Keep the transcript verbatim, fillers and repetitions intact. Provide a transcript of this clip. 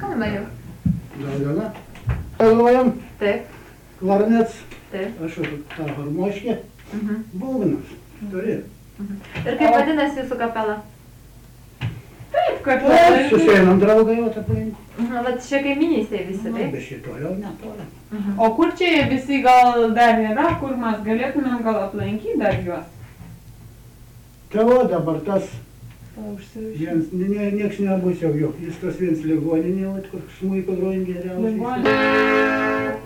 Galima jau. Gal gana. Galvojam, Taip, klarnets, taip. aš tą harmoškę, Mhm. būgnas, turi. Ir kaip vadinasi jūsų kapela? Taip, kad Taip, susėnam draugai, o tą paimti. Mhm, vat čia kaiminystėje visi, Na, taip? bet šitoliau netoli. Mhm. O kur čia visi gal dar yra, kur mes galėtumėm gal aplankyti dar juos? Tavo dabar tas, Užsirašyti. viens, nie, nieks nebus jau jo, jis tas viens ligoninė, vat, kur smuiko grojant geriausiai. Ligoninė.